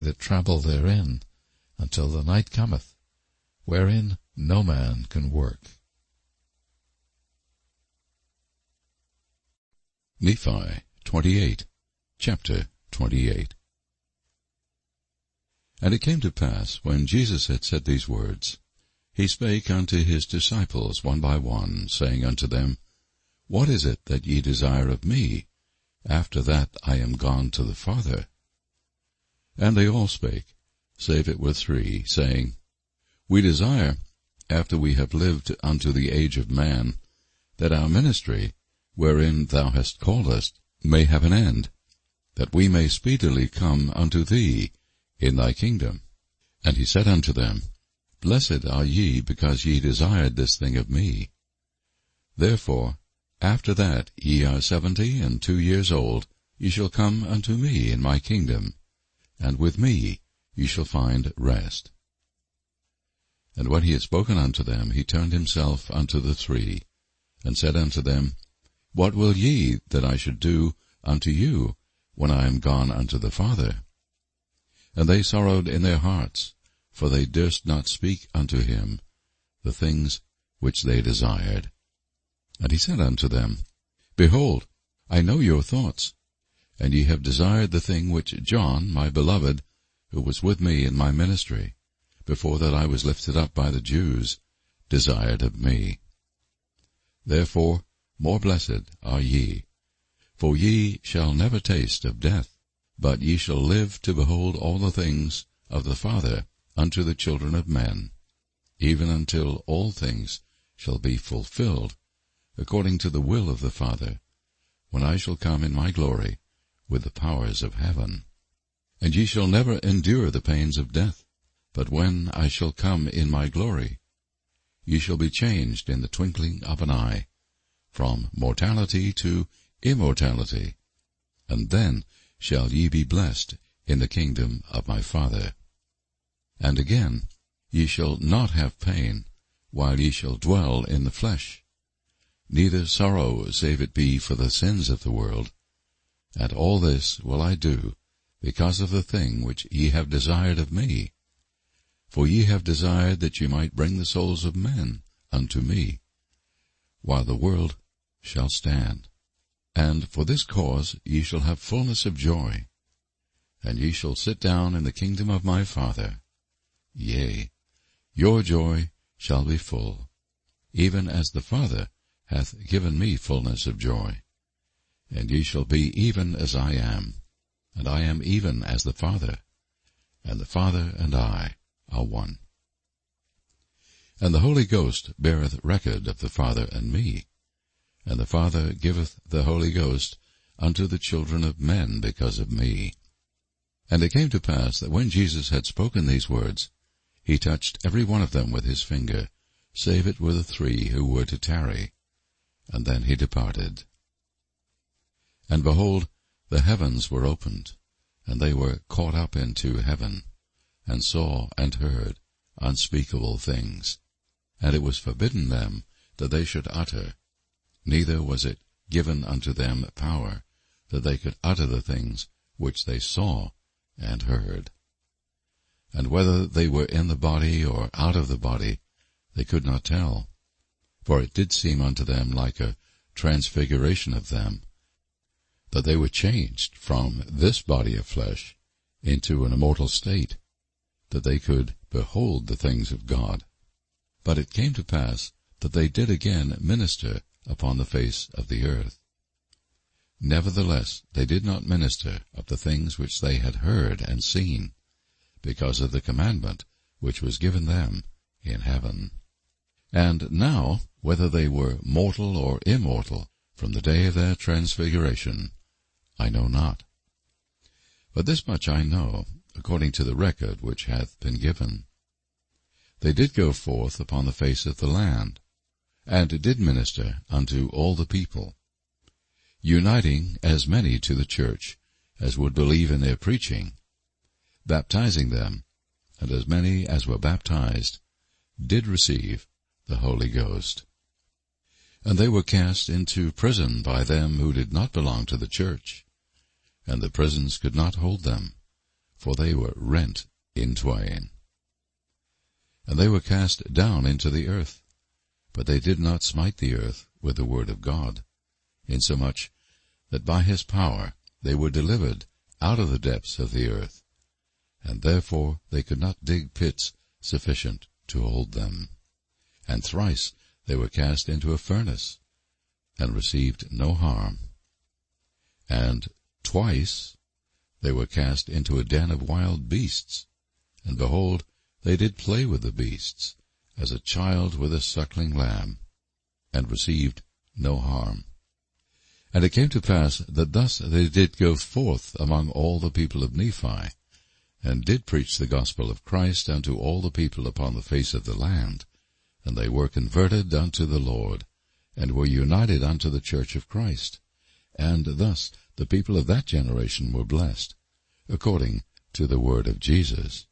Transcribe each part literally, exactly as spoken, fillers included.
that travel therein, until the night cometh, wherein no man can work. Nephi twenty-eight, chapter twenty-eight. And it came to pass, when Jesus had said these words, he spake unto his disciples one by one, saying unto them, What is it that ye desire of me, after that I am gone to the Father? And they all spake, save it were three, saying, We desire, after we have lived unto the age of man, that our ministry, wherein thou hast called us, may have an end, that we may speedily come unto thee in thy kingdom. And he said unto them, Blessed are ye, because ye desired this thing of me. Therefore, after that ye are seventy and two years old, ye shall come unto me in my kingdom, and with me ye shall find rest. And when he had spoken unto them, he turned himself unto the three, and said unto them, What will ye that I should do unto you, when I am gone unto the Father? And they sorrowed in their hearts, for they durst not speak unto him the things which they desired. And he said unto them, Behold, I know your thoughts, and ye have desired the thing which John, my beloved, who was with me in my ministry, before that I was lifted up by the Jews, desired of me. Therefore more blessed are ye, for ye shall never taste of death, but ye shall live to behold all the things of the Father unto the children of men, even until all things shall be fulfilled, according to the will of the Father, when I shall come in my glory with the powers of heaven. And ye shall never endure the pains of death, but when I shall come in my glory, ye shall be changed in the twinkling of an eye, from mortality to immortality, and then shall ye be blessed in the kingdom of my Father. And again, ye shall not have pain, while ye shall dwell in the flesh, neither sorrow, save it be for the sins of the world. And all this will I do, because of the thing which ye have desired of me. For ye have desired that ye might bring the souls of men unto me, while the world shall stand. And for this cause ye shall have fullness of joy, and ye shall sit down in the kingdom of my Father. Yea, your joy shall be full, even as the Father hath given me fullness of joy. And ye shall be even as I am, and I am even as the Father, and the Father and I are one. And the Holy Ghost beareth record of the Father and me, and the Father giveth the Holy Ghost unto the children of men because of me. And it came to pass that when Jesus had spoken these words, he touched every one of them with his finger, save it were the three who were to tarry. And then he departed. And behold, the heavens were opened, and they were caught up into heaven, and saw and heard unspeakable things. And it was forbidden them that they should utter, neither was it given unto them power, that they could utter the things which they saw and heard. And whether they were in the body or out of the body, they could not tell, for it did seem unto them like a transfiguration of them, that they were changed from this body of flesh into an immortal state, that they could behold the things of God. But it came to pass that they did again minister upon the face of the earth. Nevertheless they did not minister of the things which they had heard and seen, because of the commandment which was given them in heaven. And now, whether they were mortal or immortal, from the day of their transfiguration, I know not. But this much I know, according to the record which hath been given. They did go forth upon the face of the land, and did minister unto all the people, uniting as many to the church as would believe in their preaching, baptizing them, and as many as were baptized did receive the Holy Ghost. And they were cast into prison by them who did not belong to the church, and the prisons could not hold them, for they were rent in twain. And they were cast down into the earth, but they did not smite the earth with the word of God, insomuch that by his power they were delivered out of the depths of the earth, and therefore they could not dig pits sufficient to hold them. And thrice they were cast into a furnace, and received no harm. And twice they were cast into a den of wild beasts, and behold, they did play with the beasts, as a child with a suckling lamb, and received no harm. And it came to pass that thus they did go forth among all the people of Nephi, and did preach the gospel of Christ unto all the people upon the face of the land, and they were converted unto the Lord, and were united unto the church of Christ. And thus the people of that generation were blessed, according to the word of Jesus.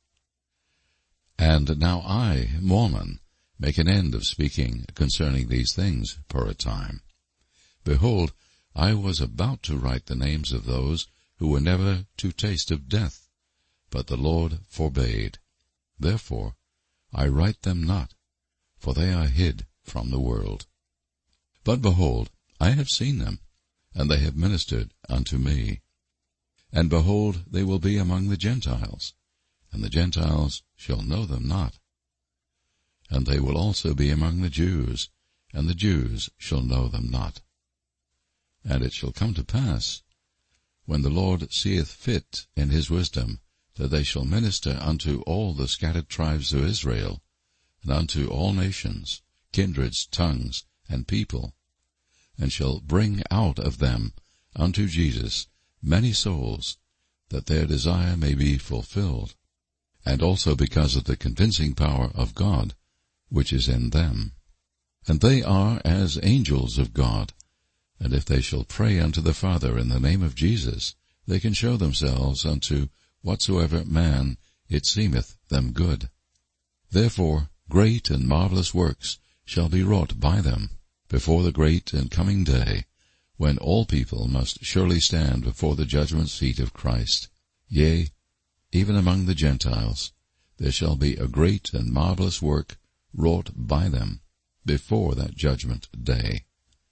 And now I, Mormon, make an end of speaking concerning these things for a time. Behold, I was about to write the names of those who were never to taste of death, but the Lord forbade. Therefore I write them not, for they are hid from the world. But behold, I have seen them, and they have ministered unto me. And behold, they will be among the Gentiles, and the Gentiles shall know them not. And they will also be among the Jews, and the Jews shall know them not. And it shall come to pass, when the Lord seeth fit in his wisdom, that they shall minister unto all the scattered tribes of Israel, and unto all nations, kindreds, tongues, and people, and shall bring out of them unto Jesus many souls, that their desire may be fulfilled, and also because of the convincing power of God, which is in them. And they are as angels of God, and if they shall pray unto the Father in the name of Jesus, they can show themselves unto whatsoever man it seemeth them good. Therefore great and marvelous works shall be wrought by them before the great and coming day, when all people must surely stand before the judgment seat of Christ. Yea, even among the Gentiles there shall be a great and marvelous work wrought by them before that judgment day.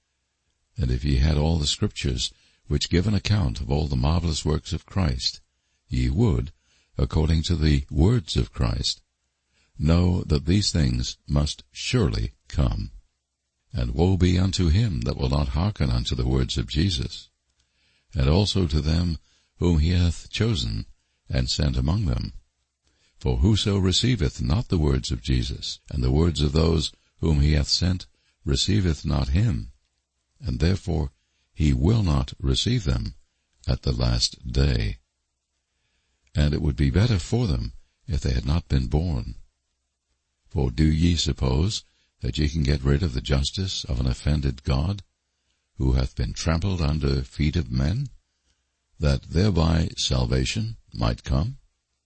And if ye had all the scriptures which give an account of all the marvelous works of Christ, ye would, according to the words of Christ, know that these things must surely come. And woe be unto him that will not hearken unto the words of Jesus, and also to them whom he hath chosen and sent among them. For whoso receiveth not the words of Jesus, and the words of those whom he hath sent, receiveth not him, and therefore he will not receive them at the last day. And it would be better for them if they had not been born. For do ye suppose that ye can get rid of the justice of an offended God, who hath been trampled under feet of men, that thereby salvation might come?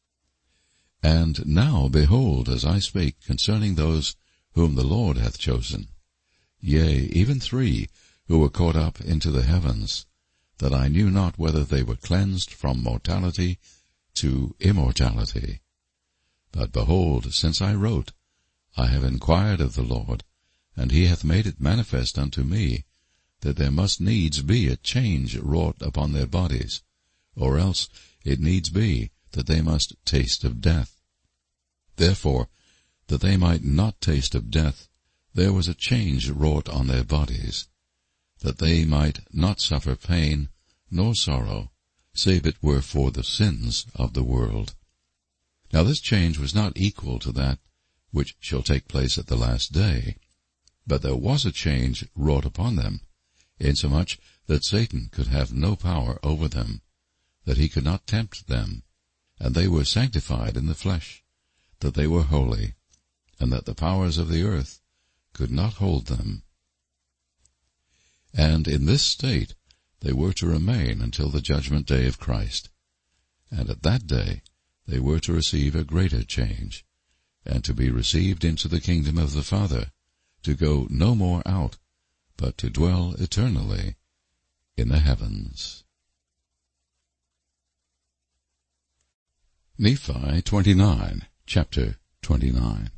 And now, behold, as I spake concerning those whom the Lord hath chosen, yea, even three who were caught up into the heavens, that I knew not whether they were cleansed from mortality to immortality. But behold, since I wrote, I have inquired of the Lord, and he hath made it manifest unto me, that there must needs be a change wrought upon their bodies, or else it needs be that they must taste of death. Therefore, that they might not taste of death, there was a change wrought on their bodies, that they might not suffer pain nor sorrow, save it were for the sins of the world. Now this change was not equal to that which shall take place at the last day, but there was a change wrought upon them, insomuch that Satan could have no power over them, that he could not tempt them, and they were sanctified in the flesh, that they were holy, and that the powers of the earth could not hold them. And in this state they were to remain until the judgment day of Christ, and at that day they were to receive a greater change, and to be received into the kingdom of the Father, to go no more out, but to dwell eternally in the heavens. Nephi twenty-nine, chapter twenty-nine.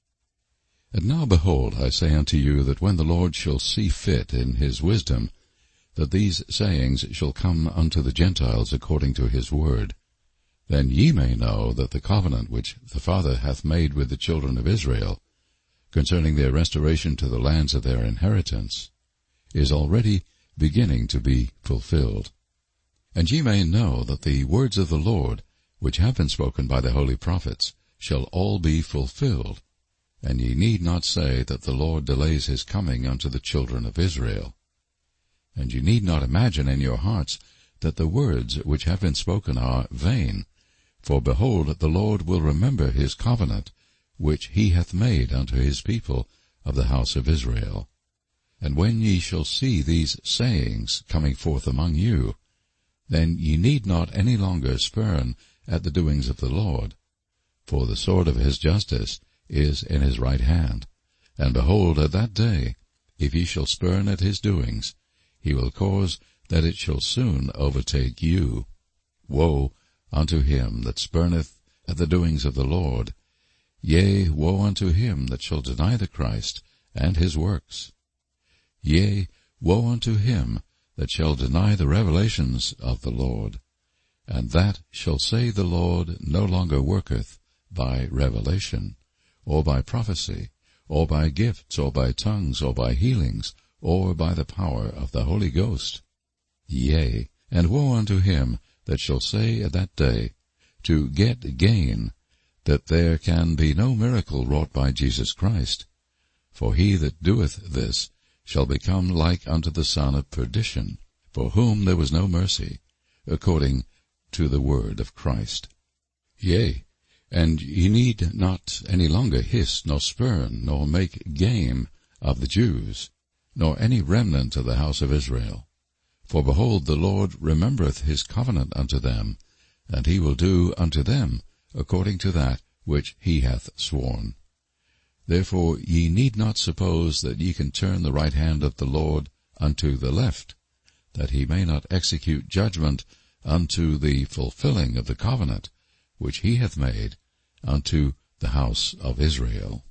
And now behold, I say unto you, that when the Lord shall see fit in his wisdom, that these sayings shall come unto the Gentiles according to his word, then ye may know that the covenant which the Father hath made with the children of Israel, concerning their restoration to the lands of their inheritance, is already beginning to be fulfilled. And ye may know that the words of the Lord, which have been spoken by the holy prophets, shall all be fulfilled. And ye need not say that the Lord delays his coming unto the children of Israel. And ye need not imagine in your hearts that the words which have been spoken are vain. For behold, the Lord will remember his covenant, which he hath made unto his people of the house of Israel. And when ye shall see these sayings coming forth among you, then ye need not any longer spurn at the doings of the Lord. For the sword of his justice is in his right hand. And behold, at that day, if ye shall spurn at his doings, he will cause that it shall soon overtake you. Woe unto him that spurneth at the doings of the Lord! Yea, woe unto him that shall deny the Christ and his works! Yea, woe unto him that shall deny the revelations of the Lord! And that shall say the Lord no longer worketh by revelation, or by prophecy, or by gifts, or by tongues, or by healings, or by the power of the Holy Ghost. Yea, and woe unto him that shall say at that day, to get gain, that there can be no miracle wrought by Jesus Christ. For he that doeth this shall become like unto the son of perdition, for whom there was no mercy, according to the word of Christ. Yea, and ye need not any longer hiss, nor spurn, nor make game of the Jews, nor any remnant of the house of Israel. For behold, the Lord remembereth his covenant unto them, and he will do unto them according to that which he hath sworn. Therefore ye need not suppose that ye can turn the right hand of the Lord unto the left, that he may not execute judgment unto the fulfilling of the covenant which he hath made unto the house of Israel.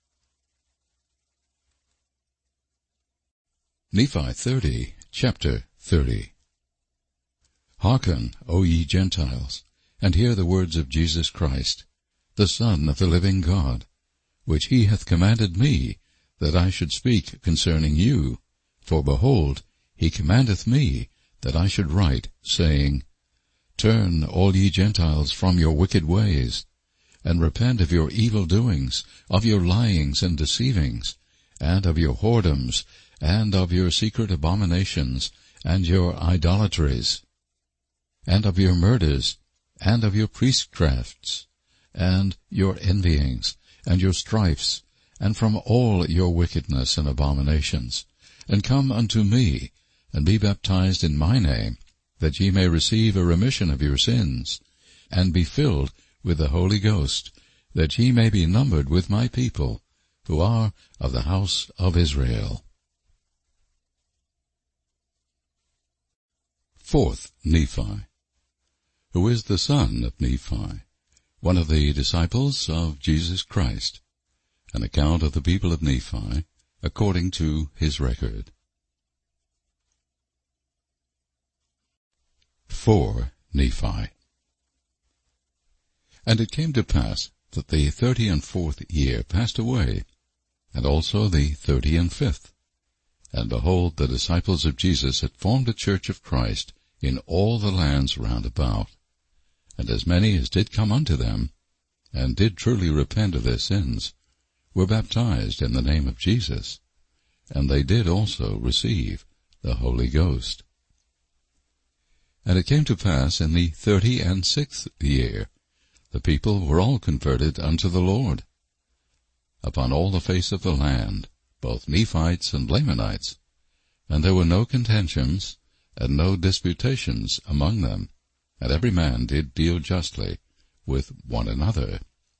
Nephi thirty, chapter thirty. Hearken, O ye Gentiles, and hear the words of Jesus Christ, the Son of the living God, which he hath commanded me, that I should speak concerning you. For behold, he commandeth me that I should write, saying, Turn, all ye Gentiles, from your wicked ways, and repent of your evil doings, of your lyings and deceivings, and of your whoredoms, and of your secret abominations, and your idolatries, and of your murders, and of your priestcrafts, and your envyings, and your strifes, and from all your wickedness and abominations, and come unto me, and be baptized in my name, that ye may receive a remission of your sins, and be filled with the Holy Ghost, that ye may be numbered with my people, who are of the house of Israel. Fourth Nephi. Who is the son of Nephi, one of the disciples of Jesus Christ, an account of the people of Nephi, according to his record. Four Nephi. And it came to pass that the thirty and fourth year passed away, and also the thirty and fifth. And behold, the disciples of Jesus had formed a church of Christ in all the lands round about. And as many as did come unto them, and did truly repent of their sins, were baptized in the name of Jesus, and they did also receive the Holy Ghost. And it came to pass in the thirty and sixth year, the people were all converted unto the Lord, upon all the face of the land, both Nephites and Lamanites, and there were no contentions and no disputations among them, and every man did deal justly with one another.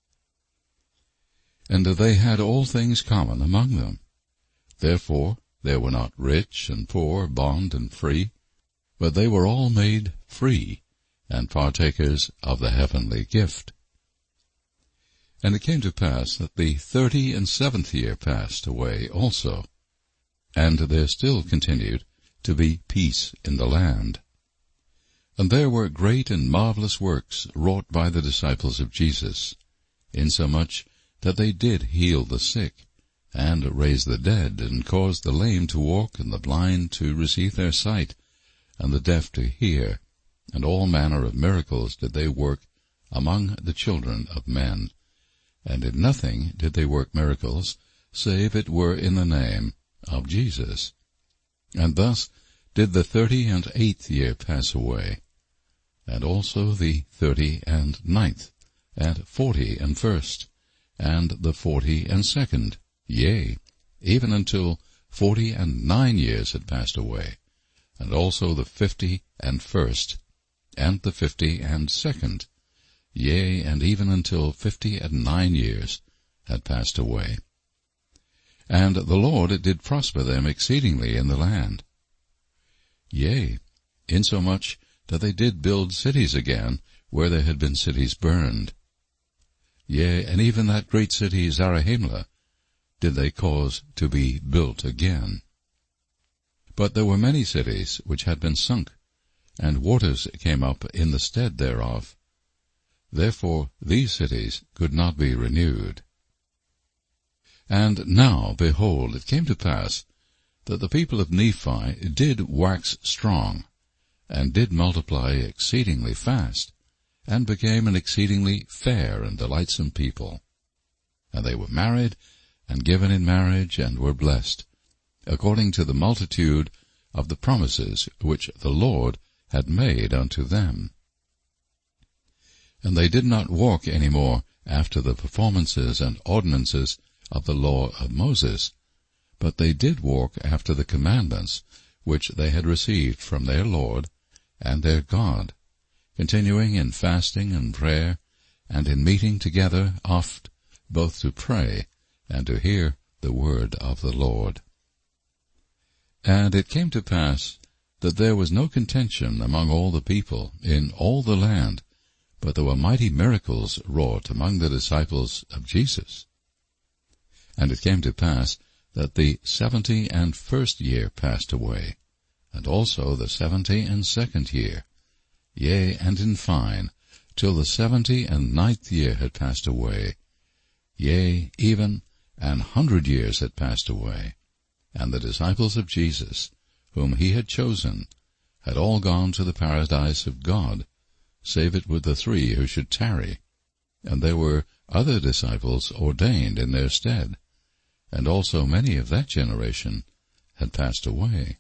And they had all things common among them. Therefore there were not rich and poor, bond and free, but they were all made free, and partakers of the heavenly gift. And it came to pass that the thirty and seventh year passed away also, and there still continued to be peace in the land. And there were great and marvelous works wrought by the disciples of Jesus, insomuch that they did heal the sick, and raise the dead, and cause the lame to walk, and the blind to receive their sight, and the deaf to hear, and all manner of miracles did they work among the children of men. And in nothing did they work miracles, save it were in the name of Jesus. And thus did the thirty and eighth year pass away, and also the thirty and ninth, and forty and first, and the forty and second, yea, even until forty and nine years had passed away, and also the fifty and first, and the fifty and second, yea, and even until fifty and nine years had passed away. And the Lord did prosper them exceedingly in the land. Yea, insomuch that they did build cities again where there had been cities burned. Yea, and even that great city Zarahemla did they cause to be built again. But there were many cities which had been sunk, and waters came up in the stead thereof. Therefore these cities could not be renewed. And now, behold, it came to pass that the people of Nephi did wax strong, and did multiply exceedingly fast, and became an exceedingly fair and delightsome people. And they were married, and given in marriage, and were blessed, according to the multitude of the promises which the Lord had made unto them. And they did not walk any more after the performances and ordinances of the law of Moses, but they did walk after the commandments which they had received from their Lord and their God, continuing in fasting and prayer, and in meeting together oft, both to pray and to hear the word of the Lord. And it came to pass that there was no contention among all the people in all the land, but there were mighty miracles wrought among the disciples of Jesus. And it came to pass that the seventy and first year passed away, and also the seventy and second year, yea, and in fine, till the seventy and ninth year had passed away, yea, even an hundred years had passed away, and the disciples of Jesus, whom he had chosen, had all gone to the paradise of God, save it were the three who should tarry, and there were other disciples ordained in their stead, and also many of that generation had passed away.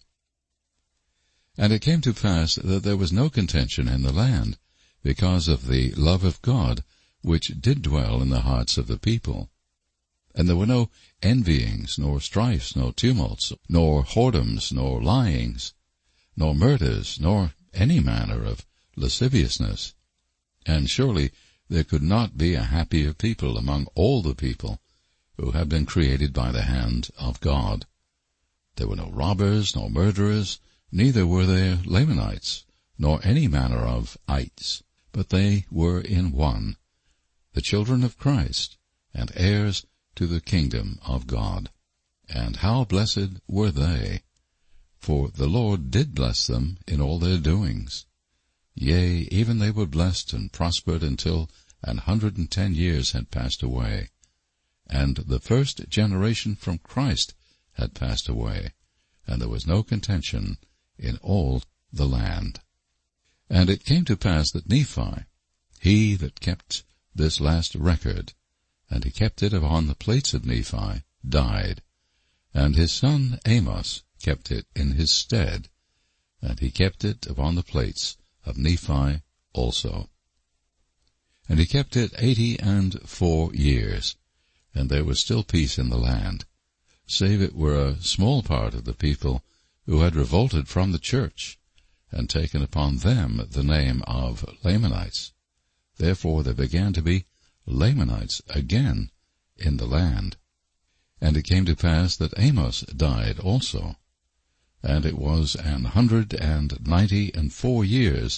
And it came to pass that there was no contention in the land, because of the love of God which did dwell in the hearts of the people. And there were no envyings, nor strifes, nor tumults, nor whoredoms, nor lyings, nor murders, nor any manner of lasciviousness. And surely there could not be a happier people among all the people who have been created by the hand of God. There were no robbers, nor murderers, neither were there Lamanites, nor any manner of ites, but they were in one, the children of Christ, and heirs to the kingdom of God. And how blessed were they! For the Lord did bless them in all their doings. Yea, even they were blessed and prospered until an hundred and ten years had passed away, and the first generation from Christ had passed away, and there was no contention in all the land. And it came to pass that Nephi, he that kept this last record, and he kept it upon the plates of Nephi, died, and his son Amos kept it in his stead, and he kept it upon the plates of Nephi also. And he kept it eighty and four years, and there was still peace in the land, save it were a small part of the people who had revolted from the church, and taken upon them the name of Lamanites. Therefore there began to be Lamanites again in the land. And it came to pass that Amos died also, and it was an hundred and ninety and four years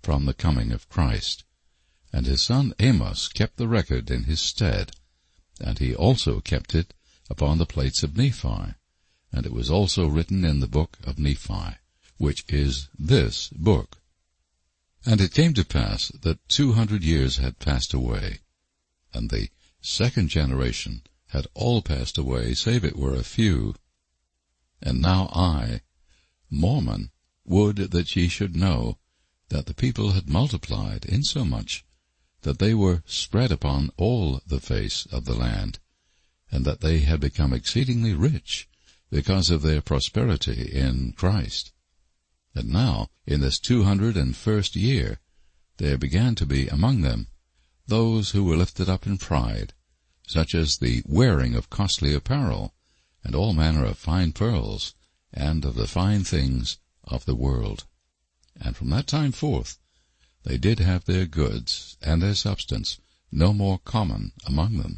from the coming of Christ. And his son Amos kept the record in his stead, and he also kept it upon the plates of Nephi, and it was also written in the book of Nephi, which is this book. And it came to pass that two hundred years had passed away, and the second generation had all passed away, save it were a few. And now I, Mormon, would that ye should know that the people had multiplied insomuch that they were spread upon all the face of the land, and that they had become exceedingly rich because of their prosperity in Christ. And now, in this two hundred and first year, there began to be among them those who were lifted up in pride, such as the wearing of costly apparel, and all manner of fine pearls, and of the fine things of the world. And from that time forth they did have their goods and their substance no more common among them.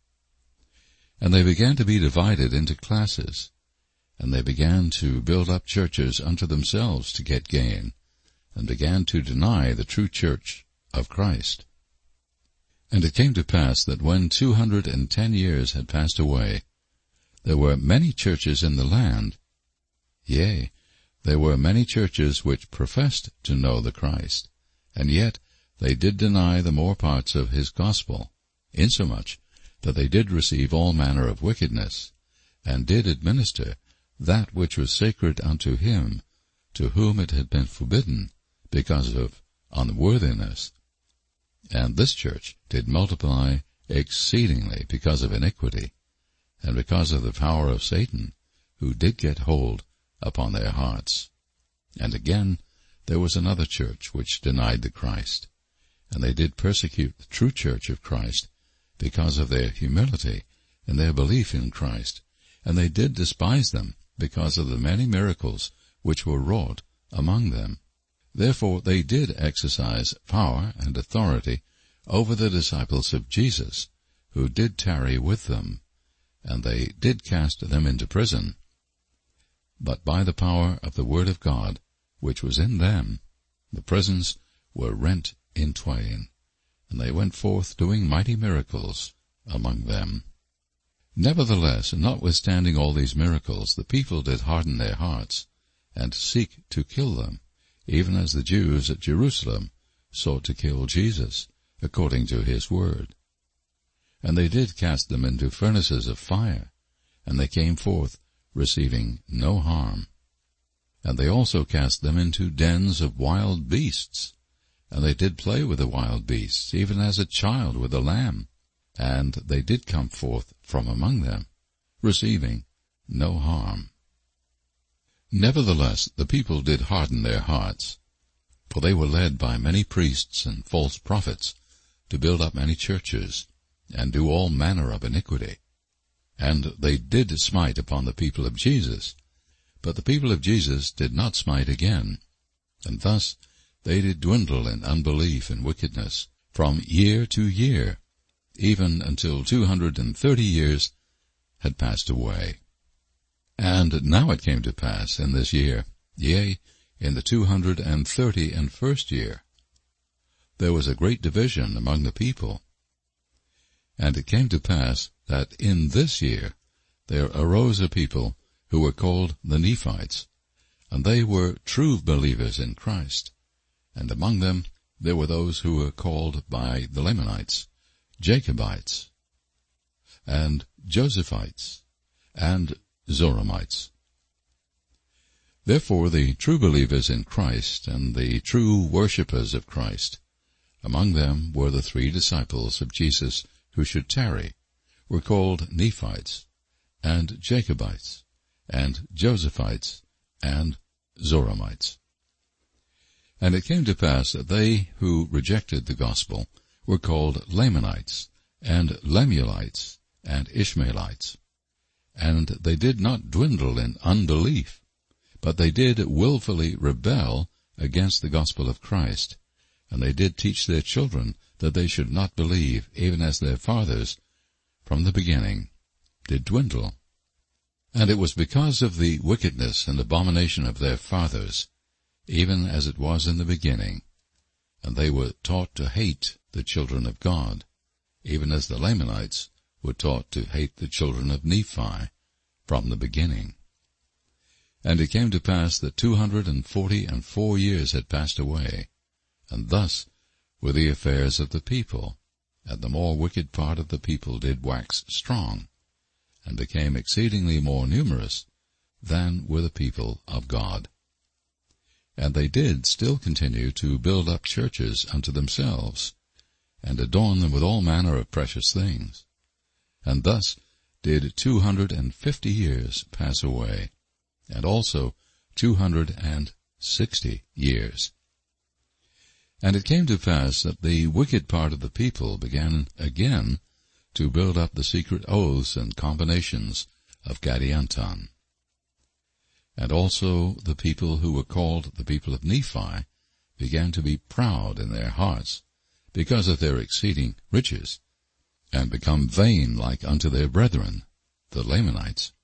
And they began to be divided into classes, and they began to build up churches unto themselves to get gain, and began to deny the true church of Christ. And it came to pass that when two hundred and ten years had passed away, there were many churches in the land, yea, there were many churches which professed to know the Christ, and yet they did deny the more parts of his gospel, insomuch that they did receive all manner of wickedness, and did administer that which was sacred unto him, to whom it had been forbidden, because of unworthiness. And this church did multiply exceedingly because of iniquity, and because of the power of Satan, who did get hold upon their hearts. And again there was another church which denied the Christ, and they did persecute the true church of Christ because of their humility and their belief in Christ, and they did despise them because of the many miracles which were wrought among them. Therefore they did exercise power and authority over the disciples of Jesus, who did tarry with them, and they did cast them into prison. But by the power of the word of God, which was in them, the prisons were rent in twain, and they went forth doing mighty miracles among them. Nevertheless, notwithstanding all these miracles, the people did harden their hearts, and seek to kill them, even as the Jews at Jerusalem sought to kill Jesus, according to his word. And they did cast them into furnaces of fire, and they came forth, receiving no harm. And they also cast them into dens of wild beasts, and they did play with the wild beasts, even as a child with a lamb, and they did come forth from among them, receiving no harm. Nevertheless the people did harden their hearts, for they were led by many priests and false prophets to build up many churches, and do all manner of iniquity. And they did smite upon the people of Jesus, but the people of Jesus did not smite again, and thus they did dwindle in unbelief and wickedness from year to year, even until two hundred and thirty years had passed away. And now it came to pass in this year, yea, in the two hundred and thirty and first year, there was a great division among the people. And it came to pass that in this year there arose a people who were called the Nephites, and they were true believers in Christ. And among them there were those who were called by the Lamanites, Jacobites, and Josephites, and Zoramites. Therefore the true believers in Christ and the true worshippers of Christ, among them were the three disciples of Jesus who should tarry, were called Nephites, and Jacobites, and Josephites, and Zoramites. And it came to pass that they who rejected the gospel were called Lamanites, and Lemuelites, and Ishmaelites. And they did not dwindle in unbelief, but they did willfully rebel against the gospel of Christ, and they did teach their children that they should not believe, even as their fathers from the beginning did dwindle. And it was because of the wickedness and abomination of their fathers, even as it was in the beginning, and they were taught to hate the children of God, even as the Lamanites were taught to hate the children of Nephi from the beginning. And it came to pass that two hundred and forty and four years had passed away, and thus were the affairs of the people, and the more wicked part of the people did wax strong, and became exceedingly more numerous than were the people of God. And they did still continue to build up churches unto themselves, and adorn them with all manner of precious things. And thus did two hundred and fifty years pass away, and also two hundred and sixty years. And it came to pass that the wicked part of the people began again to build up the secret oaths and combinations of Gadianton. And also the people who were called the people of Nephi began to be proud in their hearts, because of their exceeding riches, and become vain like unto their brethren, the Lamanites.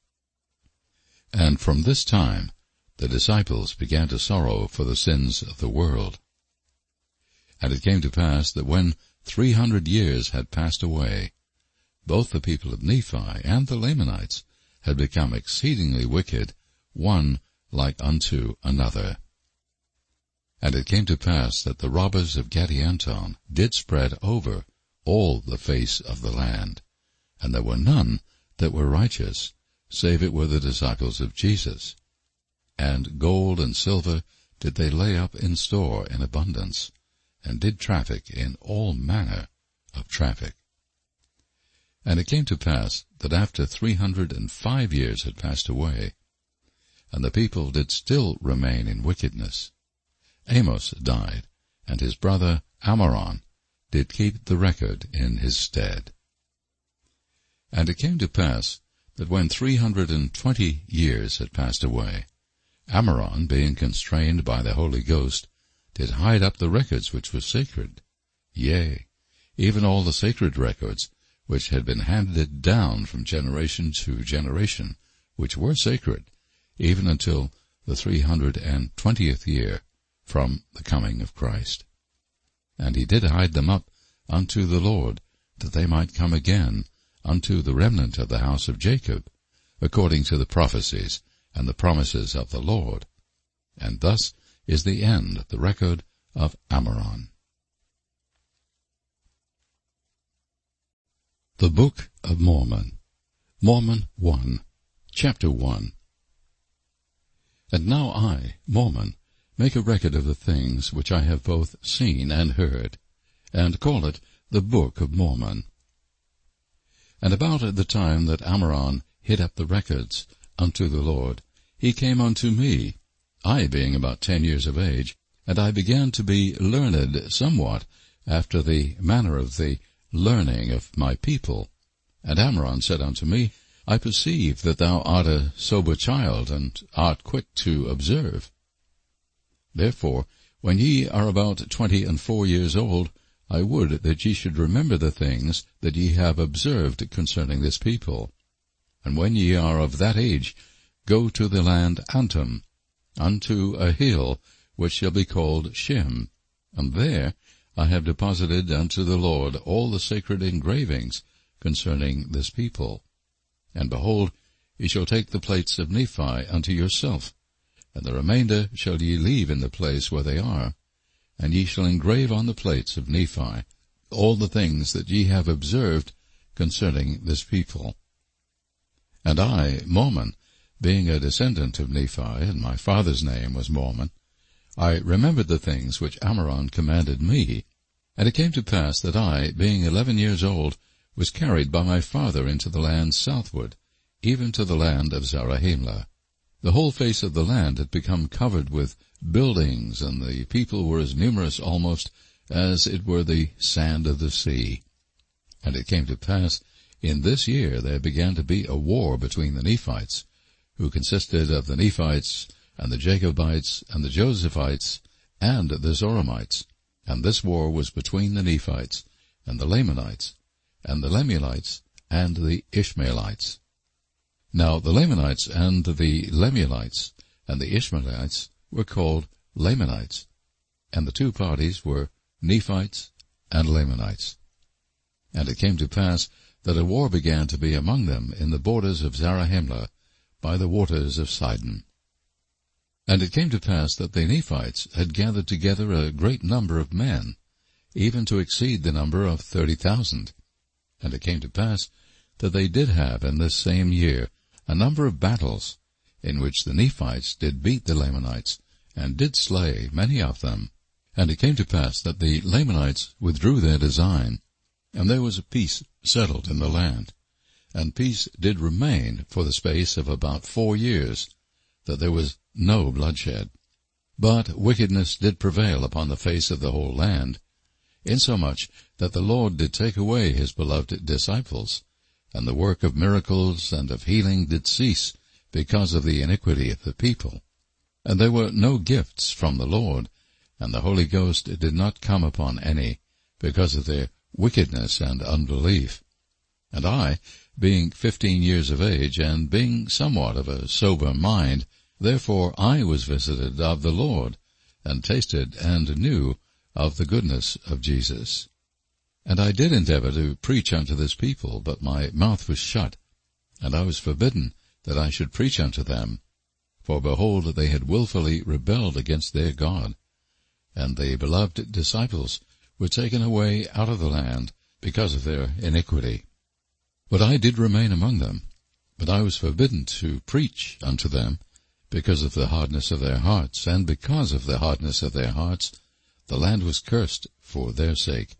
And from this time the disciples began to sorrow for the sins of the world. And it came to pass that when three hundred years had passed away, both the people of Nephi and the Lamanites had become exceedingly wicked, one like unto another. And it came to pass that the robbers of Gadianton did spread over all the face of the land, and there were none that were righteous, save it were the disciples of Jesus. And gold and silver did they lay up in store in abundance, and did traffic in all manner of traffic. And it came to pass that after three hundred and five years had passed away, and the people did still remain in wickedness, Amos died, and his brother Amaron did keep the record in his stead. And it came to pass that when three hundred and twenty years had passed away, Amaron, being constrained by the Holy Ghost, did hide up the records which were sacred, yea, even all the sacred records which had been handed down from generation to generation, which were sacred, even until the three hundred and twentieth year from the coming of Christ. And he did hide them up unto the Lord, that they might come again unto the remnant of the house of Jacob, according to the prophecies and the promises of the Lord. And thus is the end, the record of Amaron. The Book of Mormon. Mormon one, Chapter one. And now I, Mormon, make a record of the things which I have both seen and heard, and call it the Book of Mormon. And about the time that Amaron hid up the records unto the Lord, he came unto me, I being about ten years of age, and I began to be learned somewhat after the manner of the learning of my people. And Amaron said unto me, I perceive that thou art a sober child, and art quick to observe. Therefore, when ye are about twenty and four years old, I would that ye should remember the things that ye have observed concerning this people. And when ye are of that age, go to the land Antum, unto a hill which shall be called Shem, and there I have deposited unto the Lord all the sacred engravings concerning this people. And behold, ye shall take the plates of Nephi unto yourself, and the remainder shall ye leave in the place where they are, and ye shall engrave on the plates of Nephi all the things that ye have observed concerning this people. And I, Mormon, being a descendant of Nephi, and my father's name was Mormon, I remembered the things which Amaron commanded me. And it came to pass that I, being eleven years old, was carried by my father into the land southward, even to the land of Zarahemla. The whole face of the land had become covered with buildings, and the people were as numerous almost as it were the sand of the sea. And it came to pass, in this year there began to be a war between the Nephites, who consisted of the Nephites, and the Jacobites, and the Josephites, and the Zoramites. And this war was between the Nephites, and the Lamanites, and the Lemuelites, and the Ishmaelites. Now the Lamanites and the Lemuelites and the Ishmaelites were called Lamanites, and the two parties were Nephites and Lamanites. And it came to pass that a war began to be among them in the borders of Zarahemla, by the waters of Sidon. And it came to pass that the Nephites had gathered together a great number of men, even to exceed the number of thirty thousand. And it came to pass that they did have in this same year a number of battles, in which the Nephites did beat the Lamanites, and did slay many of them. And it came to pass that the Lamanites withdrew their design, and there was a peace settled in the land. And peace did remain for the space of about four years, that there was no bloodshed. But wickedness did prevail upon the face of the whole land, insomuch that the Lord did take away his beloved disciples, and the work of miracles and of healing did cease because of the iniquity of the people. And there were no gifts from the Lord, and the Holy Ghost did not come upon any, because of their wickedness and unbelief. And I, being fifteen years of age, and being somewhat of a sober mind, therefore I was visited of the Lord, and tasted and knew of the goodness of Jesus. And I did endeavor to preach unto this people, but my mouth was shut, and I was forbidden that I should preach unto them. For behold, they had wilfully rebelled against their God, and the beloved disciples were taken away out of the land because of their iniquity. But I did remain among them, but I was forbidden to preach unto them, because of the hardness of their hearts, and because of the hardness of their hearts, the land was cursed for their sake.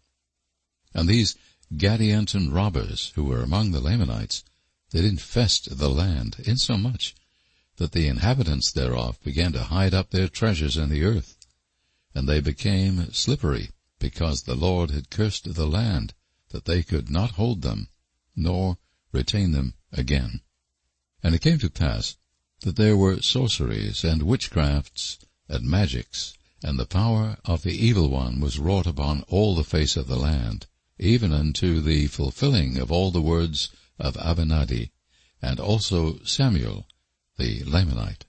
And these Gadianton robbers, who were among the Lamanites, did infest the land, insomuch that the inhabitants thereof began to hide up their treasures in the earth, and they became slippery, because the Lord had cursed the land, that they could not hold them, nor retain them again. And it came to pass that there were sorceries and witchcrafts and magics, and the power of the evil one was wrought upon all the face of the land, even unto the fulfilling of all the words of Abinadi, and also Samuel the Lamanite.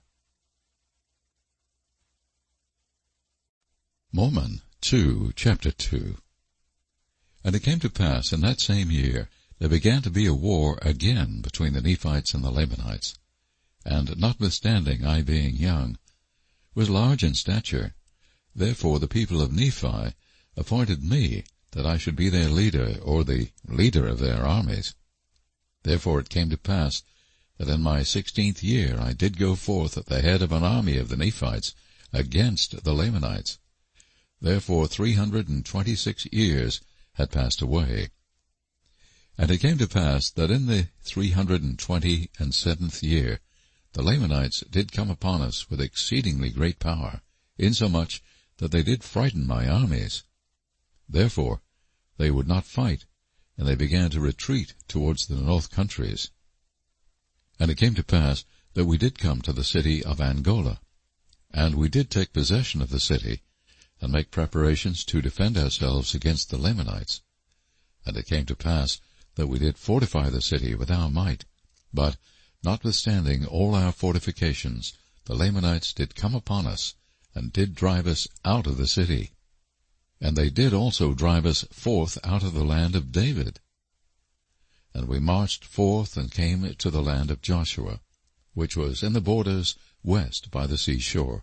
Mormon two, chapter two. And it came to pass in that same year there began to be a war again between the Nephites and the Lamanites. And notwithstanding I, being young, was large in stature, therefore the people of Nephi appointed me that I should be their leader, or the leader of their armies. Therefore it came to pass that in my sixteenth year I did go forth at the head of an army of the Nephites against the Lamanites. Therefore three hundred and twenty-six years had passed away. And it came to pass that in the three hundred and twenty and seventh year the Lamanites did come upon us with exceedingly great power, insomuch that they did frighten my armies. Therefore they would not fight, and they began to retreat towards the north countries. And it came to pass that we did come to the city of Angola, and we did take possession of the city, and make preparations to defend ourselves against the Lamanites. And it came to pass that we did fortify the city with our might, but, notwithstanding all our fortifications, the Lamanites did come upon us, and did drive us out of the city. And they did also drive us forth out of the land of David. And we marched forth and came to the land of Joshua, which was in the borders west by the sea shore.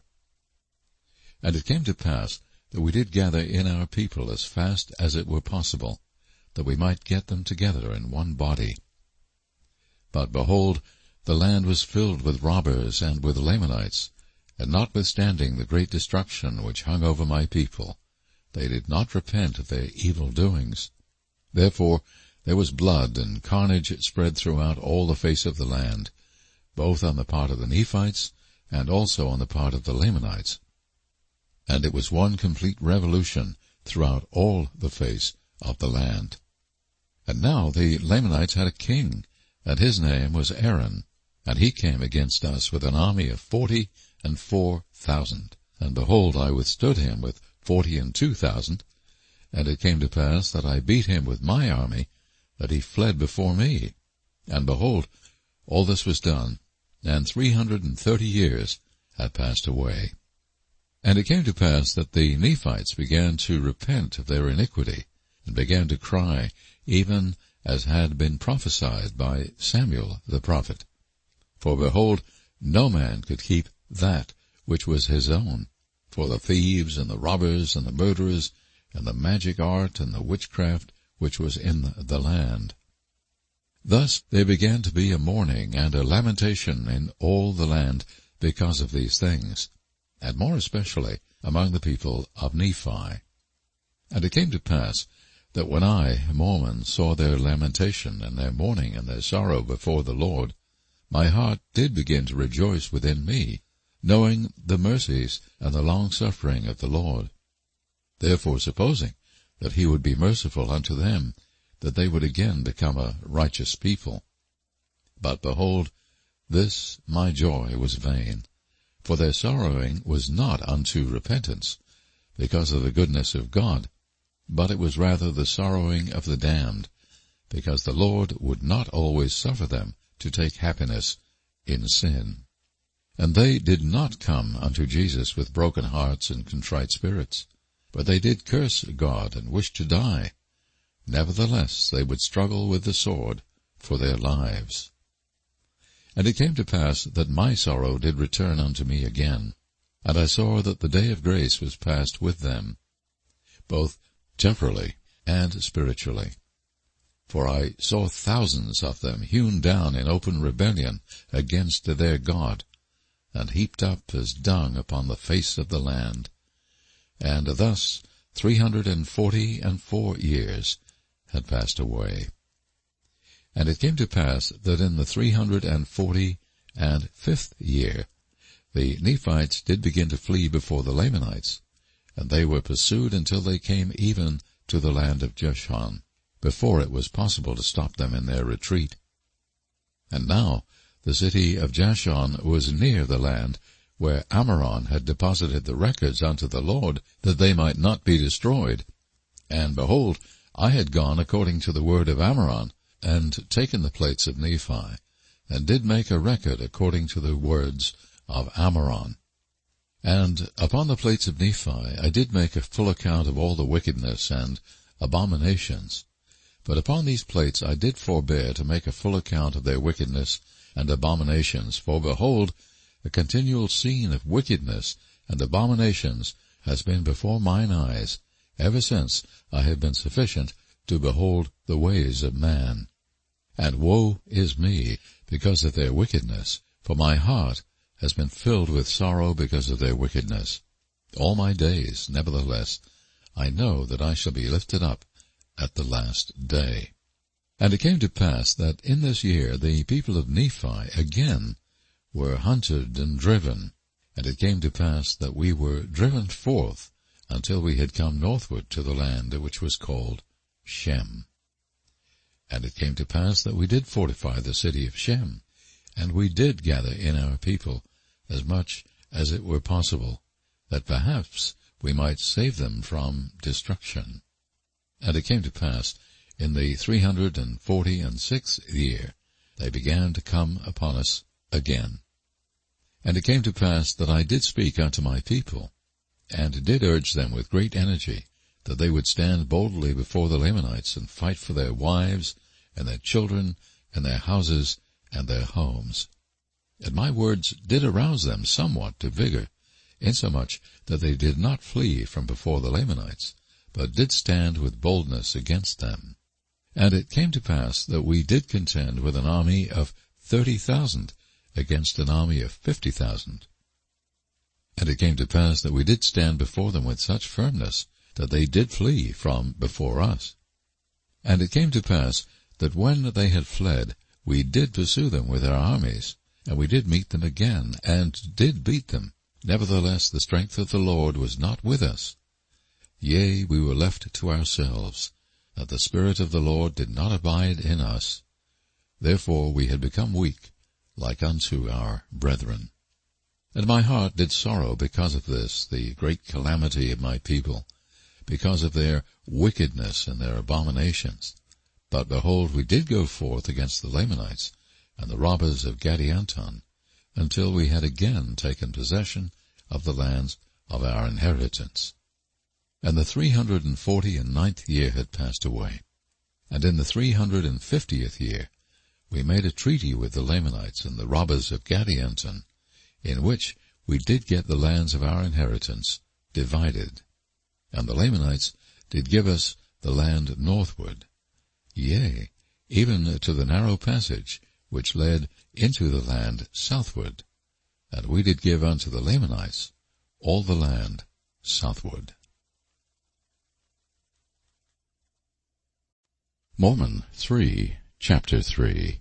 And it came to pass that we did gather in our people as fast as it were possible, that we might get them together in one body. But behold, the land was filled with robbers and with Lamanites, and notwithstanding the great destruction which hung over my people, they did not repent of their evil doings. Therefore there was blood and carnage spread throughout all the face of the land, both on the part of the Nephites and also on the part of the Lamanites. And it was one complete revolution throughout all the face of the land. And now the Lamanites had a king, and his name was Aaron, and he came against us with an army of forty and four thousand. And behold, I withstood him with forty and two thousand, and it came to pass that I beat him with my army, that he fled before me. And behold, all this was done, and three hundred and thirty years had passed away. And it came to pass that the Nephites began to repent of their iniquity, and began to cry, even as had been prophesied by Samuel the prophet. For behold, no man could keep that which was his own, for the thieves and the robbers and the murderers and the magic art and the witchcraft which was in the land. Thus there began to be a mourning and a lamentation in all the land because of these things, and more especially among the people of Nephi. And it came to pass that when I, Mormon, saw their lamentation and their mourning and their sorrow before the Lord, my heart did begin to rejoice within me, knowing the mercies and the long-suffering of the Lord. Therefore supposing that he would be merciful unto them, that they would again become a righteous people. But behold, this my joy was vain, for their sorrowing was not unto repentance, because of the goodness of God, but it was rather the sorrowing of the damned, because the Lord would not always suffer them to take happiness in sin. And they did not come unto Jesus with broken hearts and contrite spirits, but they did curse God and wish to die. Nevertheless they would struggle with the sword for their lives. And it came to pass that my sorrow did return unto me again, and I saw that the day of grace was past with them, both temporally and spiritually. For I saw thousands of them hewn down in open rebellion against their God, and heaped up as dung upon the face of the land. And thus three hundred and forty and four years had passed away. And it came to pass that in the three hundred and forty and fifth year the Nephites did begin to flee before the Lamanites, and they were pursued until they came even to the land of Jeshon, before it was possible to stop them in their retreat. And now the city of Jeshon was near the land where Amaron had deposited the records unto the Lord, that they might not be destroyed. And behold, I had gone according to the word of Amaron, and taken the plates of Nephi, and did make a record according to the words of Amaron. And upon the plates of Nephi I did make a full account of all the wickedness and abominations. But upon these plates I did forbear to make a full account of their wickedness and abominations, for behold, a continual scene of wickedness and abominations has been before mine eyes, ever since I have been sufficient to behold the ways of man. And woe is me because of their wickedness, for my heart has been filled with sorrow because of their wickedness. All my days, nevertheless, I know that I shall be lifted up at the last day. And it came to pass that in this year the people of Nephi again were hunted and driven, and it came to pass that we were driven forth until we had come northward to the land which was called Shem. And it came to pass that we did fortify the city of Shem, and we did gather in our people as much as it were possible, that perhaps we might save them from destruction. And it came to pass in the three hundred and forty and sixth year they began to come upon us again. And it came to pass that I did speak unto my people, and did urge them with great energy, that they would stand boldly before the Lamanites, and fight for their wives, and their children, and their houses, and their homes. And my words did arouse them somewhat to vigor, insomuch that they did not flee from before the Lamanites, but did stand with boldness against them. And it came to pass that we did contend with an army of thirty thousand against an army of fifty thousand. And it came to pass that we did stand before them with such firmness that they did flee from before us. And it came to pass that when they had fled, we did pursue them with our armies, and we did meet them again, and did beat them. Nevertheless the strength of the Lord was not with us. Yea, we were left to ourselves, that the Spirit of the Lord did not abide in us. Therefore we had become weak, like unto our brethren. And my heart did sorrow because of this, the great calamity of my people, because of their wickedness and their abominations. But behold, we did go forth against the Lamanites and the robbers of Gadianton, until we had again taken possession of the lands of our inheritance. And the three hundred and forty and ninth year had passed away. And in the three hundred and fiftieth year we made a treaty with the Lamanites and the robbers of Gadianton, in which we did get the lands of our inheritance divided. And the Lamanites did give us the land northward, yea, even to the narrow passage which led into the land southward. And we did give unto the Lamanites all the land southward. Mormon three, chapter three.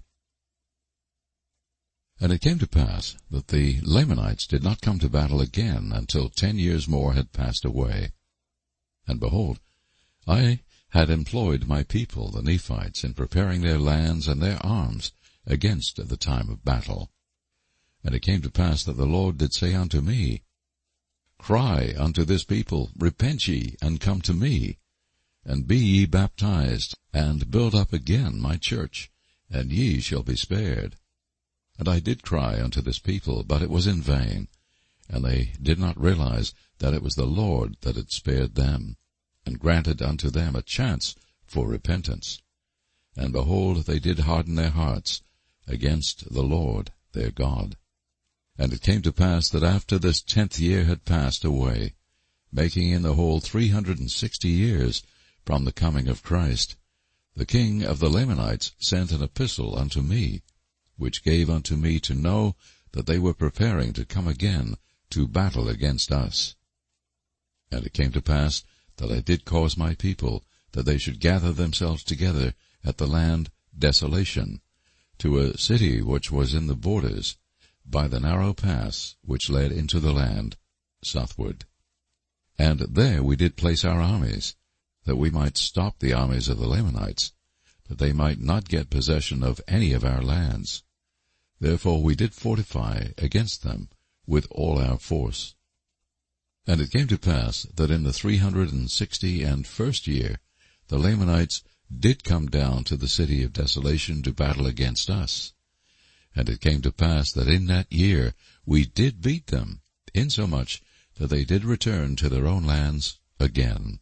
And it came to pass that the Lamanites did not come to battle again until ten years more had passed away. And behold, I had employed my people, the Nephites, in preparing their lands and their arms against the time of battle. And it came to pass that the Lord did say unto me, Cry unto this people, Repent ye, and come to me, and be ye baptized, and build up again my church, and ye shall be spared. And I did cry unto this people, but it was in vain, and they did not realize that it was the Lord that had spared them, and granted unto them a chance for repentance. And behold, they did harden their hearts against the Lord their God. And it came to pass that after this tenth year had passed away, making in the whole three hundred and sixty years from the coming of Christ, the king of the Lamanites sent an epistle unto me, which gave unto me to know that they were preparing to come again to battle against us. And it came to pass that I did cause my people that they should gather themselves together at the land Desolation, to a city which was in the borders, by the narrow pass which led into the land southward. And there we did place our armies, that we might stop the armies of the Lamanites, that they might not get possession of any of our lands. Therefore we did fortify against them with all our force. And it came to pass that in the three hundred and sixty and first year the Lamanites did come down to the city of Desolation to battle against us. And it came to pass that in that year we did beat them, insomuch that they did return to their own lands again.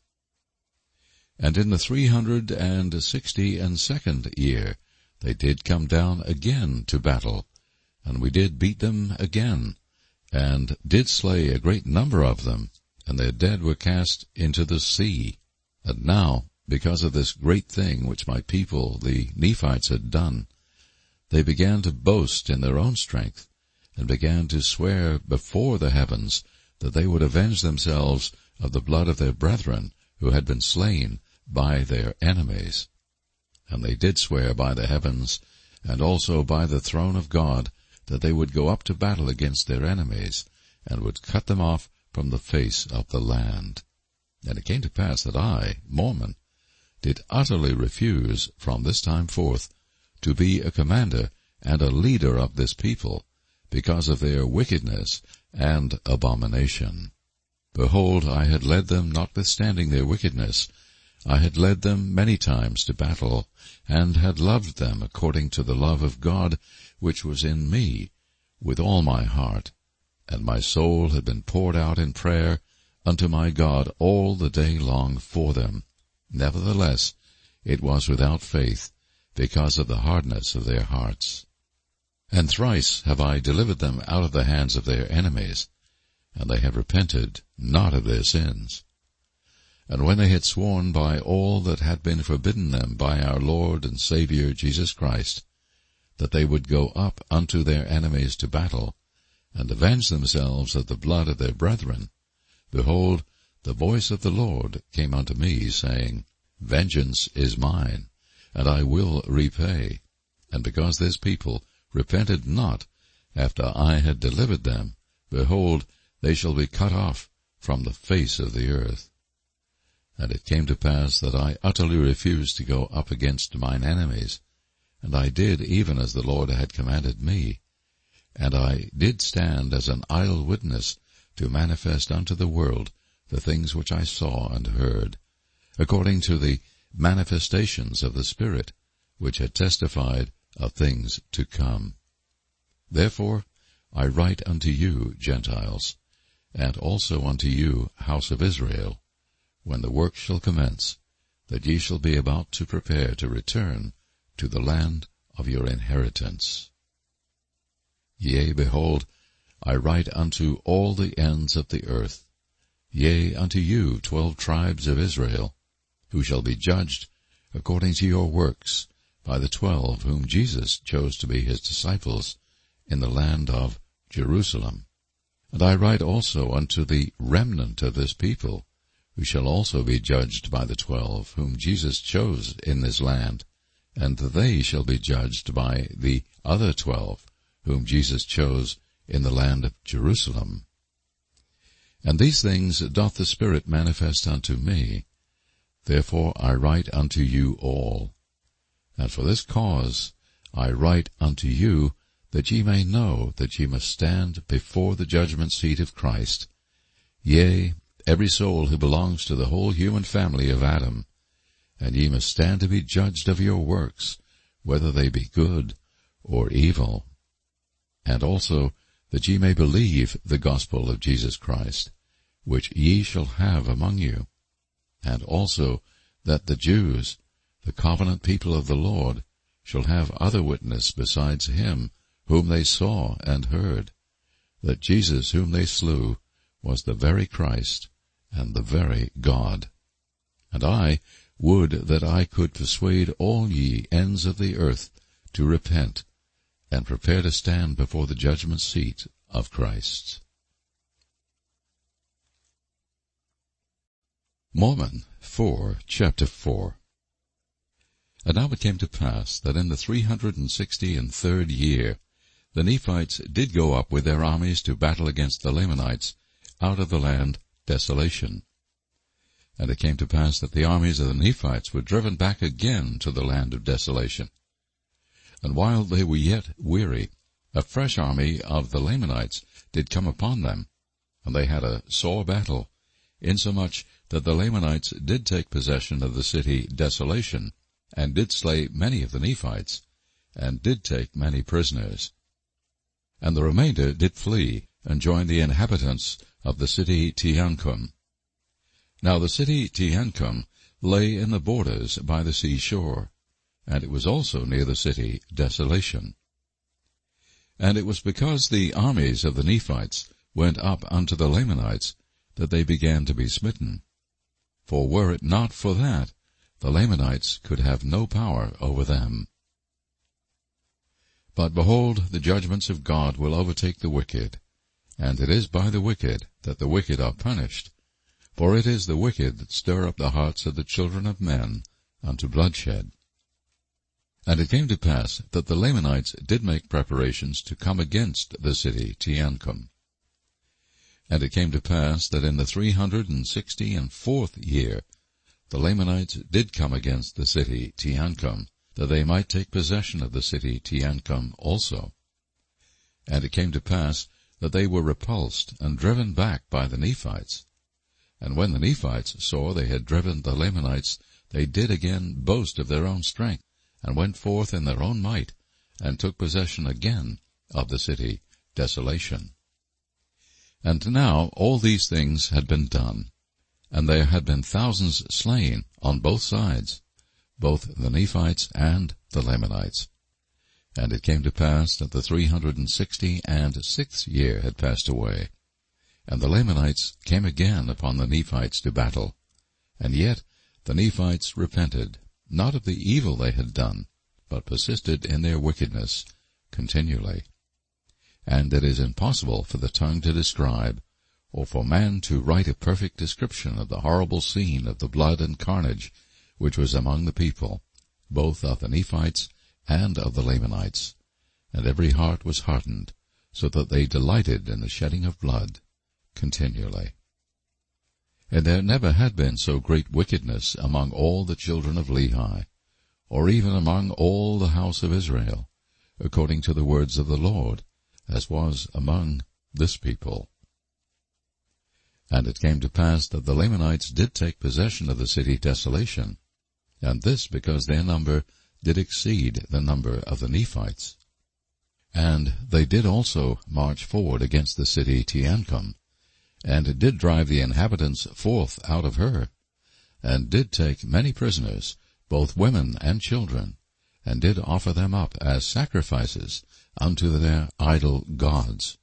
And in the three hundred and sixty and second year they did come down again to battle, and we did beat them again, and did slay a great number of them, and their dead were cast into the sea. And now, because of this great thing which my people, the Nephites, had done, they began to boast in their own strength, and began to swear before the heavens that they would avenge themselves of the blood of their brethren who had been slain by their enemies. And they did swear by the heavens, and also by the throne of God, that they would go up to battle against their enemies, and would cut them off from the face of the land. And it came to pass that I, Mormon, did utterly refuse from this time forth to be a commander and a leader of this people, because of their wickedness and abomination. Behold, I had led them notwithstanding their wickedness. I had led them many times to battle, and had loved them according to the love of God which was in me, with all my heart, and my soul had been poured out in prayer unto my God all the day long for them. Nevertheless, it was without faith, because of the hardness of their hearts. And thrice have I delivered them out of the hands of their enemies, and they have repented not of their sins. And when they had sworn by all that had been forbidden them by our Lord and Saviour Jesus Christ, that they would go up unto their enemies to battle, and avenge themselves of the blood of their brethren, behold, the voice of the Lord came unto me, saying, Vengeance is mine, and I will repay. And because this people repented not after I had delivered them, behold, they shall be cut off from the face of the earth. And it came to pass that I utterly refused to go up against mine enemies, and I did even as the Lord had commanded me. And I did stand as an idle witness to manifest unto the world the things which I saw and heard, according to the manifestations of the Spirit, which had testified of things to come. Therefore I write unto you, Gentiles, and also unto you, house of Israel, when the work shall commence, that ye shall be about to prepare to return to the land of your inheritance. Yea, behold, I write unto all the ends of the earth, yea, unto you twelve tribes of Israel, who shall be judged according to your works by the twelve whom Jesus chose to be his disciples in the land of Jerusalem. And I write also unto the remnant of this people, who shall also be judged by the twelve whom Jesus chose in this land, and they shall be judged by the other twelve whom Jesus chose in the land of Jerusalem. And these things doth the Spirit manifest unto me. Therefore I write unto you all. And for this cause I write unto you, that ye may know that ye must stand before the judgment seat of Christ, yea, every soul who belongs to the whole human family of Adam, and ye must stand to be judged of your works, whether they be good or evil. And also that ye may believe the gospel of Jesus Christ, which ye shall have among you, and also that the Jews, the covenant people of the Lord, shall have other witness besides him whom they saw and heard, that Jesus whom they slew was the very Christ and the very God. And I would that I could persuade all ye ends of the earth to repent, and prepare to stand before the judgment seat of Christ. Mormon four, chapter four. And now it came to pass that in the three hundred and sixty and third year the Nephites did go up with their armies to battle against the Lamanites out of the land Desolation. And it came to pass that the armies of the Nephites were driven back again to the land of Desolation. And while they were yet weary, a fresh army of the Lamanites did come upon them, and they had a sore battle, insomuch that the Lamanites did take possession of the city Desolation, and did slay many of the Nephites, and did take many prisoners. And the remainder did flee, and join the inhabitants of the city Teancum. Now the city Teancum lay in the borders by the sea shore, and it was also near the city Desolation. And it was because the armies of the Nephites went up unto the Lamanites that they began to be smitten. For were it not for that, the Lamanites could have no power over them. But behold, the judgments of God will overtake the wicked, and it is by the wicked that the wicked are punished, for it is the wicked that stir up the hearts of the children of men unto bloodshed. And it came to pass that the Lamanites did make preparations to come against the city Teancum. And it came to pass that in the three hundred and sixty and fourth year the Lamanites did come against the city Teancum, that they might take possession of the city Teancum also. And it came to pass that they were repulsed and driven back by the Nephites. And when the Nephites saw they had driven the Lamanites, they did again boast of their own strength, and went forth in their own might, and took possession again of the city Desolation. And now all these things had been done, and there had been thousands slain on both sides, both the Nephites and the Lamanites. And it came to pass that the three hundred and sixty and sixth year had passed away, and the Lamanites came again upon the Nephites to battle. And yet the Nephites repented, not of the evil they had done, but persisted in their wickedness continually. And it is impossible for the tongue to describe, or for man to write a perfect description of the horrible scene of the blood and carnage which was among the people, both of the Nephites and of the Lamanites. And every heart was hardened, so that they delighted in the shedding of blood continually. And there never had been so great wickedness among all the children of Lehi, or even among all the house of Israel, according to the words of the Lord, as was among this people. And it came to pass that the Lamanites did take possession of the city Desolation, and this because their number did exceed the number of the Nephites. And they did also march forward against the city Teancum, and did drive the inhabitants forth out of her, and did take many prisoners, both women and children, and did offer them up as sacrifices unto their idol gods.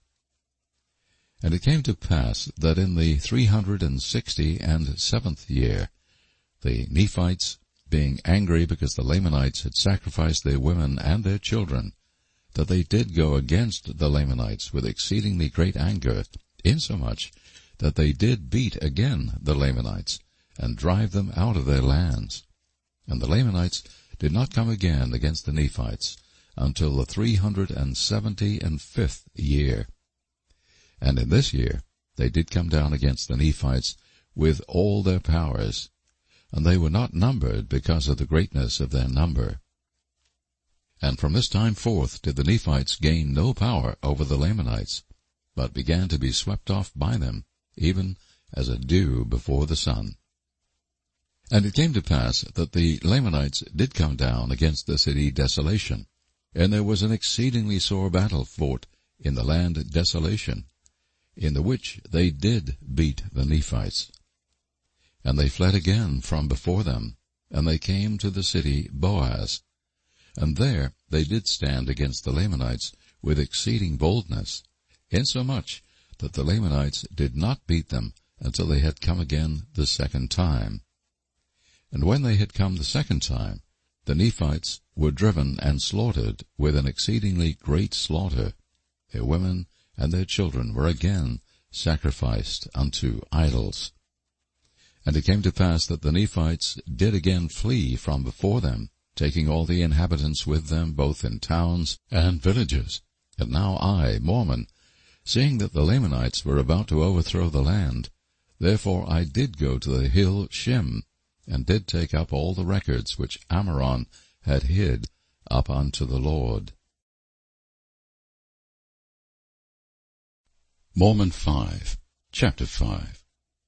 And it came to pass that in the three hundred and sixty and seventh year, the Nephites, being angry because the Lamanites had sacrificed their women and their children, that they did go against the Lamanites with exceedingly great anger, insomuch that they did beat again the Lamanites, and drive them out of their lands. And the Lamanites did not come again against the Nephites until the three hundred and seventy and fifth year. And in this year they did come down against the Nephites with all their powers, and they were not numbered because of the greatness of their number. And from this time forth did the Nephites gain no power over the Lamanites, but began to be swept off by them, even as a dew before the sun. And it came to pass that the Lamanites did come down against the city Desolation, and there was an exceedingly sore battle fought in the land Desolation, in the which they did beat the Nephites. And they fled again from before them, and they came to the city Boaz. And there they did stand against the Lamanites with exceeding boldness, insomuch that the Lamanites did not beat them until they had come again the second time. And when they had come the second time, the Nephites were driven and slaughtered with an exceedingly great slaughter. Their women and their children were again sacrificed unto idols. And it came to pass that the Nephites did again flee from before them, taking all the inhabitants with them, both in towns and villages. And now I, Mormon, seeing that the Lamanites were about to overthrow the land, therefore I did go to the hill Shim, and did take up all the records which Ammoron had hid up unto the Lord. Mormon five, Chapter five.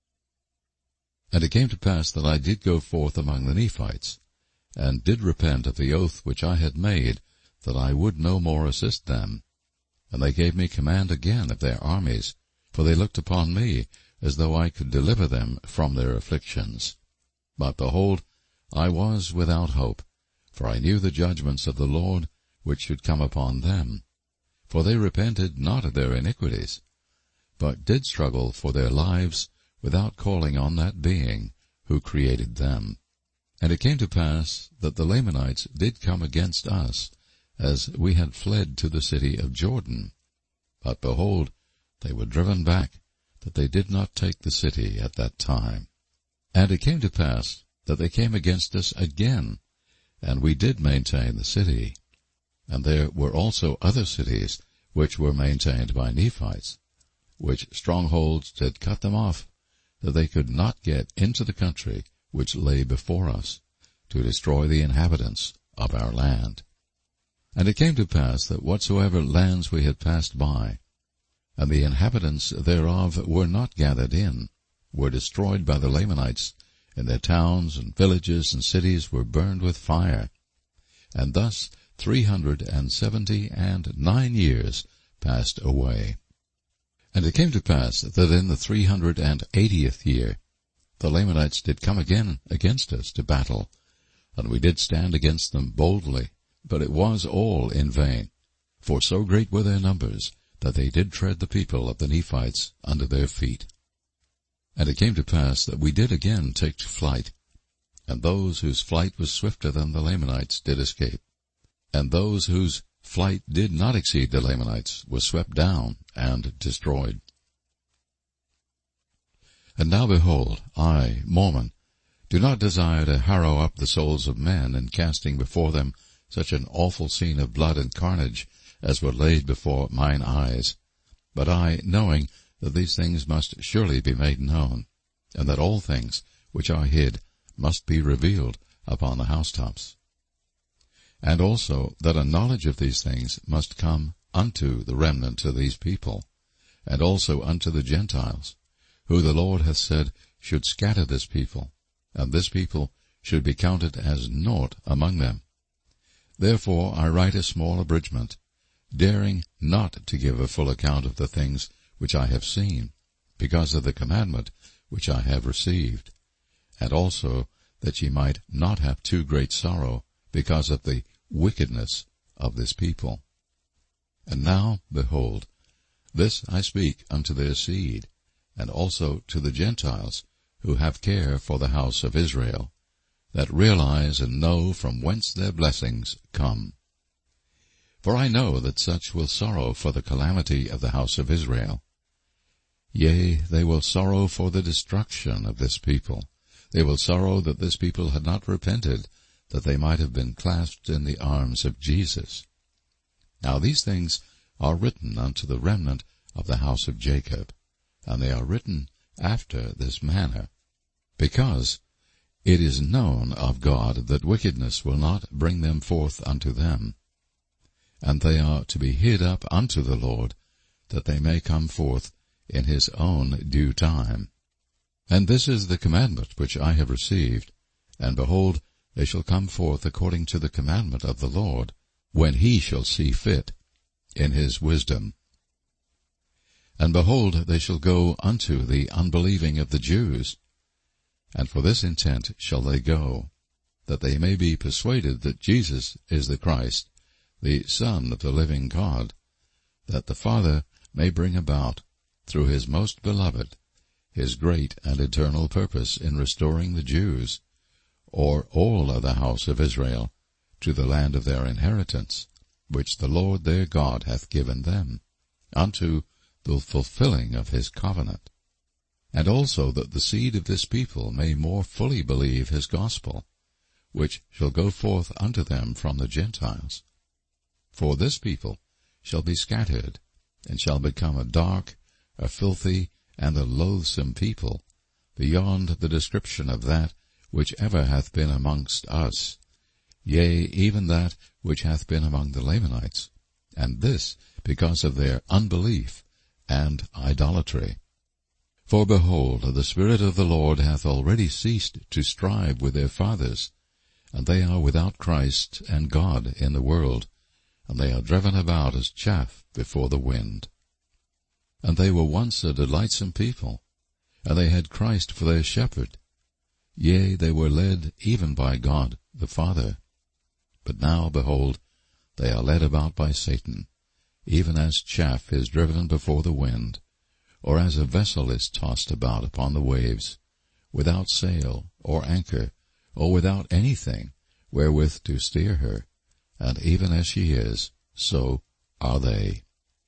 And it came to pass that I did go forth among the Nephites, and did repent of the oath which I had made, that I would no more assist them. And they gave me command again of their armies, for they looked upon me as though I could deliver them from their afflictions. But behold, I was without hope, for I knew the judgments of the Lord which should come upon them. For they repented not of their iniquities, but did struggle for their lives without calling on that being who created them. And it came to pass that the Lamanites did come against us, as we had fled to the city of Jordan. But behold, they were driven back, that they did not take the city at that time. And it came to pass that they came against us again, and we did maintain the city. And there were also other cities which were maintained by Nephites, which strongholds did cut them off, that they could not get into the country which lay before us, to destroy the inhabitants of our land. And it came to pass that whatsoever lands we had passed by, and the inhabitants thereof were not gathered in, were destroyed by the Lamanites, and their towns and villages and cities were burned with fire. And thus three hundred and seventy and nine years passed away. And it came to pass that in the three hundred and eightieth year the Lamanites did come again against us to battle, and we did stand against them boldly, but it was all in vain, for so great were their numbers that they did tread the people of the Nephites under their feet. And it came to pass that we did again take to flight, and those whose flight was swifter than the Lamanites did escape, and those whose flight did not exceed the Lamanites were swept down and destroyed. And now behold, I, Mormon, do not desire to harrow up the souls of men in casting before them such an awful scene of blood and carnage as were laid before mine eyes. But I, knowing that these things must surely be made known, and that all things which are hid must be revealed upon the housetops, and also that a knowledge of these things must come unto the remnant of these people, and also unto the Gentiles, who the Lord hath said should scatter this people, and this people should be counted as naught among them. Therefore I write a small abridgment, daring not to give a full account of the things which I have seen, because of the commandment which I have received, and also that ye might not have too great sorrow because of the wickedness of this people. And now, behold, this I speak unto their seed, and also to the Gentiles, who have care for the house of Israel, that realize and know from whence their blessings come. For I know that such will sorrow for the calamity of the house of Israel. Yea, they will sorrow for the destruction of this people. They will sorrow that this people had not repented, that they might have been clasped in the arms of Jesus. Now these things are written unto the remnant of the house of Jacob, and they are written after this manner, because it is known of God that wickedness will not bring them forth unto them, and they are to be hid up unto the Lord, that they may come forth in his own due time. And this is the commandment which I have received, and behold, they shall come forth according to the commandment of the Lord, when he shall see fit, in his wisdom. And behold, they shall go unto the unbelieving of the Jews, and for this intent shall they go, that they may be persuaded that Jesus is the Christ, the Son of the living God, that the Father may bring about, through his most beloved, his great and eternal purpose in restoring the Jews, or all of the house of Israel, to the land of their inheritance, which the Lord their God hath given them, unto the fulfilling of his covenant, and also that the seed of this people may more fully believe his gospel, which shall go forth unto them from the Gentiles. For this people shall be scattered, and shall become a dark, a filthy, and a loathsome people, beyond the description of that which ever hath been amongst us, yea, even that which hath been among the Lamanites, and this because of their unbelief and idolatry. For behold, the Spirit of the Lord hath already ceased to strive with their fathers, and they are without Christ and God in the world, and they are driven about as chaff before the wind. And they were once a delightsome people, and they had Christ for their shepherd. Yea, they were led even by God the Father. But now, behold, they are led about by Satan, even as chaff is driven before the wind, or as a vessel is tossed about upon the waves, without sail or anchor, or without anything wherewith to steer her. And even as she is, so are they.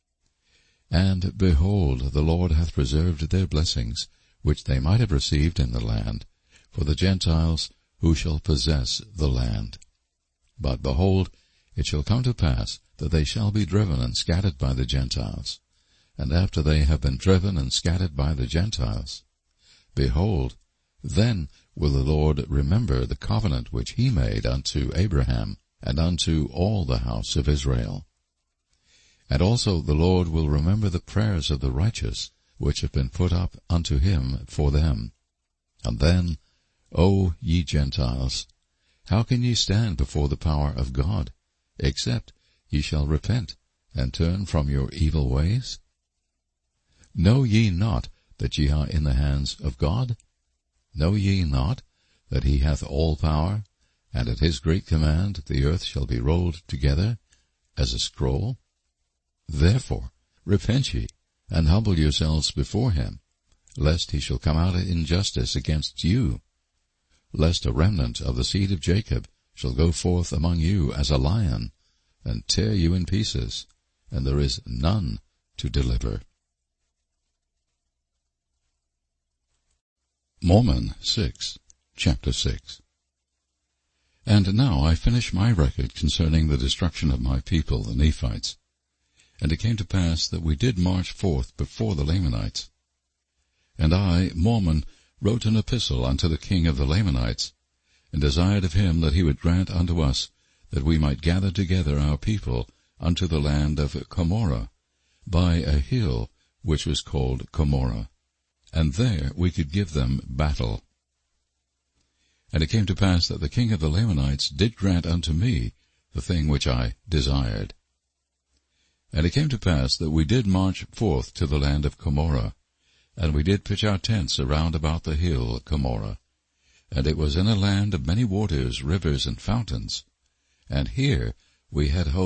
And behold, the Lord hath preserved their blessings, which they might have received in the land, for the Gentiles who shall possess the land. But behold, it shall come to pass that they shall be driven and scattered by the Gentiles. And after they have been driven and scattered by the Gentiles, behold, then will the Lord remember the covenant which he made unto Abraham and unto all the house of Israel. And also the Lord will remember the prayers of the righteous, which have been put up unto him for them. And then, O ye Gentiles, how can ye stand before the power of God, except ye shall repent, and turn from your evil ways? Know ye not that ye are in the hands of God? Know ye not that he hath all power, and at his great command the earth shall be rolled together as a scroll? Therefore repent ye, and humble yourselves before him, lest he shall come out in justice against you, lest a remnant of the seed of Jacob shall go forth among you as a lion, and tear you in pieces, and there is none to deliver. Mormon six, chapter six. And now I finish my record concerning the destruction of my people, the Nephites. And it came to pass that we did march forth before the Lamanites. And I, Mormon, wrote an epistle unto the king of the Lamanites, and desired of him that he would grant unto us that we might gather together our people unto the land of Cumorah, by a hill which was called Cumorah, and there we could give them battle. And it came to pass that the king of the Lamanites did grant unto me the thing which I desired. And it came to pass that we did march forth to the land of Cumorah, and we did pitch our tents around about the hill Cumorah. And it was in a land of many waters, rivers, and fountains. And here we had hope